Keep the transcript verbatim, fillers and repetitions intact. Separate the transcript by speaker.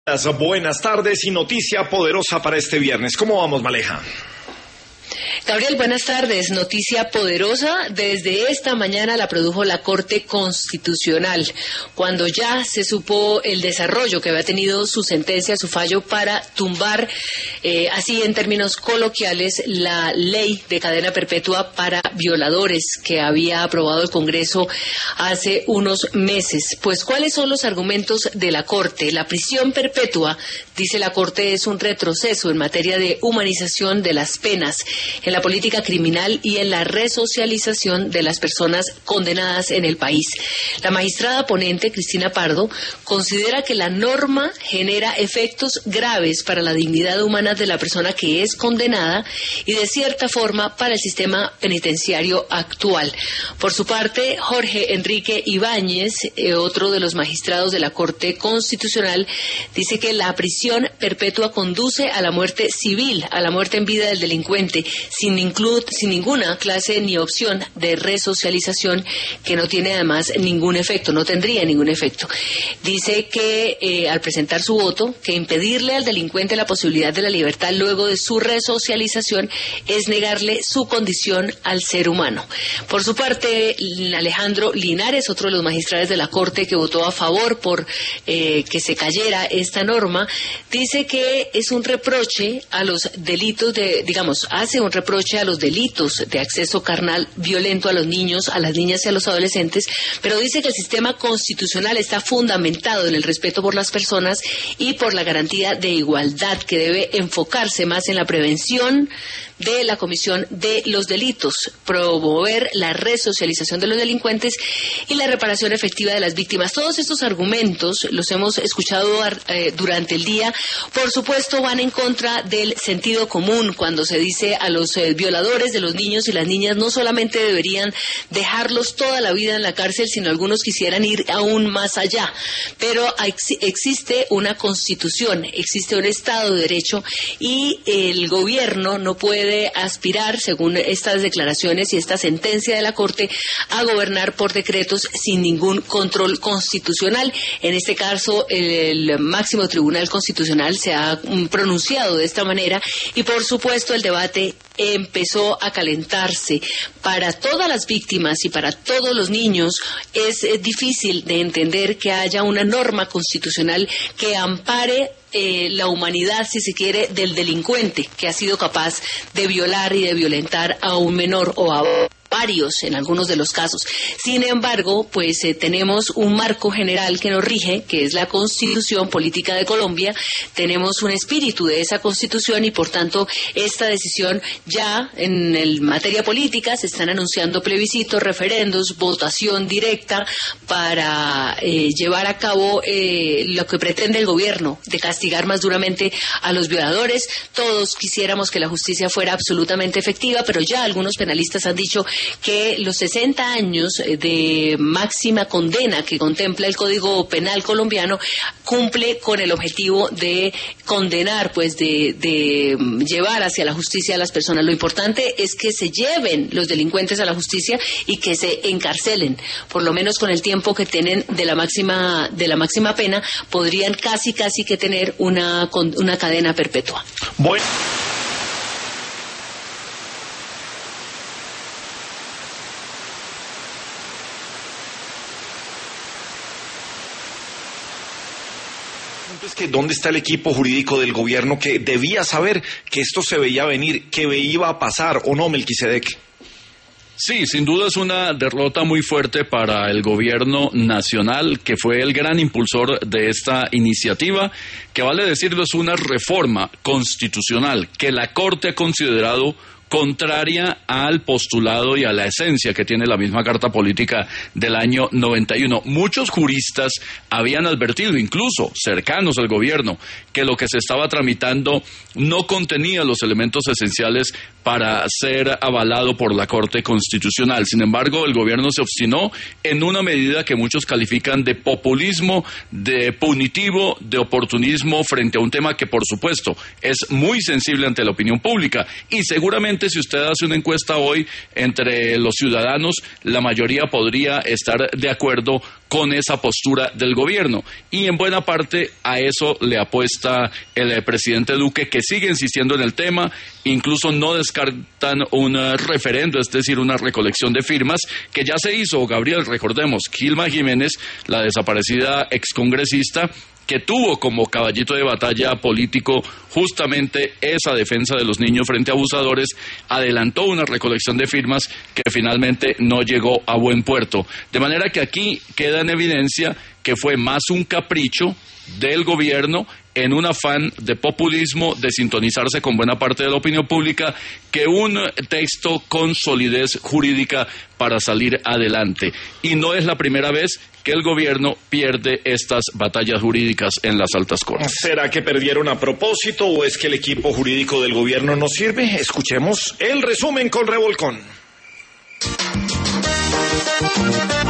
Speaker 1: Buenas tardes y noticia poderosa para este viernes. ¿Cómo vamos, Maleja?
Speaker 2: Gabriel, buenas tardes. Noticia poderosa. Desde esta mañana la produjo la Corte Constitucional, cuando ya se supo el desarrollo que había tenido su sentencia, su fallo para tumbar, eh, así en términos coloquiales, la ley de cadena perpetua para violadores que había aprobado el Congreso hace unos meses. Pues, ¿cuáles son los argumentos de la Corte? La prisión perpetua, dice la Corte, es un retroceso en materia de humanización de las penas, en la política criminal y en la resocialización de las personas condenadas en el país. La magistrada ponente, Cristina Pardo, considera que la norma genera efectos graves para la dignidad humana de la persona que es condenada y, de cierta forma, para el sistema penitenciario actual. Por su parte, Jorge Enrique Ibáñez, eh, otro de los magistrados de la Corte Constitucional, dice que la prisión perpetua conduce a la muerte civil, a la muerte en vida del delincuente, sin, inclu- sin ninguna clase ni opción de resocialización, que no tiene además ningún efecto, no tendría ningún efecto. Dice que eh, al presentar su voto, que impedirle al delincuente la posibilidad de la libertad luego de su resocialización es negarle su condición al ser humano. Por su parte, Alejandro Linares, otro de los magistrados de la Corte que votó a favor por eh, que se cayera esta norma, dice que es un reproche a los delitos de, digamos, hace un reproche a los delitos de acceso carnal violento a los niños, a las niñas y a los adolescentes, pero dice que el sistema constitucional está fundamentado en el respeto por las personas y por la garantía de igualdad, que debe enfocarse más en la prevención de la comisión de los delitos, promover la resocialización de los delincuentes y la reparación efectiva de las víctimas. Todos estos argumentos los hemos escuchado eh, durante el día. Por supuesto, van en contra del sentido común cuando se dice a los eh, violadores de los niños y las niñas no solamente deberían dejarlos toda la vida en la cárcel, sino algunos quisieran ir aún más allá. Pero ex- existe una constitución, existe un Estado de Derecho y el gobierno no puede aspirar, según estas declaraciones y esta sentencia de la Corte, a gobernar por decretos sin ningún control constitucional. En este caso, el máximo tribunal constitucional se ha pronunciado de esta manera y, por supuesto, el debate empezó a calentarse. Para todas las víctimas y para todos los niños es difícil de entender que haya una norma constitucional que ampare Eh, la humanidad, si se quiere, del delincuente que ha sido capaz de violar y de violentar a un menor o a varios en algunos de los casos. Sin embargo, pues eh, tenemos un marco general que nos rige, que es la Constitución Política de Colombia. Tenemos un espíritu de esa Constitución y, por tanto, esta decisión ya en el materia política se están anunciando plebiscitos, referendos, votación directa para eh, llevar a cabo eh, lo que pretende el gobierno, de castigar más duramente a los violadores. Todos quisiéramos que la justicia fuera absolutamente efectiva, pero ya algunos penalistas han dicho que los sesenta años de máxima condena que contempla el Código Penal colombiano cumple con el objetivo de condenar, pues de, de llevar hacia la justicia a las personas. Lo importante es que se lleven los delincuentes a la justicia y que se encarcelen, por lo menos con el tiempo que tienen de la máxima de la máxima pena, podrían casi casi que tener una, una cadena perpetua.
Speaker 1: Bueno. Es que ¿dónde está el equipo jurídico del gobierno que debía saber que esto se veía venir, que iba a pasar, o no, Melquisedec?
Speaker 3: Sí, sin duda es una derrota muy fuerte para el gobierno nacional, que fue el gran impulsor de esta iniciativa, que, vale decirlo, es una reforma constitucional que la Corte ha considerado contraria al postulado y a la esencia que tiene la misma Carta Política del año noventa y uno. Muchos juristas habían advertido, incluso cercanos al gobierno, que lo que se estaba tramitando no contenía los elementos esenciales para ser avalado por la Corte Constitucional. Sin embargo, el gobierno se obstinó en una medida que muchos califican de populismo, de punitivo, de oportunismo frente a un tema que, por supuesto, es muy sensible ante la opinión pública y seguramente si usted hace una encuesta hoy entre los ciudadanos, la mayoría podría estar de acuerdo con esa postura del gobierno. Y en buena parte a eso le apuesta el eh, presidente Duque, que sigue insistiendo en el tema. Incluso no descartan un uh, referendo, es decir, una recolección de firmas, que ya se hizo. Gabriel, recordemos, Gilma Jiménez, la desaparecida excongresista, que tuvo como caballito de batalla político justamente esa defensa de los niños frente a abusadores, adelantó una recolección de firmas que finalmente no llegó a buen puerto. De manera que aquí queda en evidencia que fue más un capricho del gobierno en un afán de populismo, de sintonizarse con buena parte de la opinión pública, que un texto con solidez jurídica para salir adelante. Y no es la primera vez que el gobierno pierde estas batallas jurídicas en las altas cortes.
Speaker 1: ¿Será que perdieron a propósito o es que el equipo jurídico del gobierno no sirve? Escuchemos el resumen con Revolcón.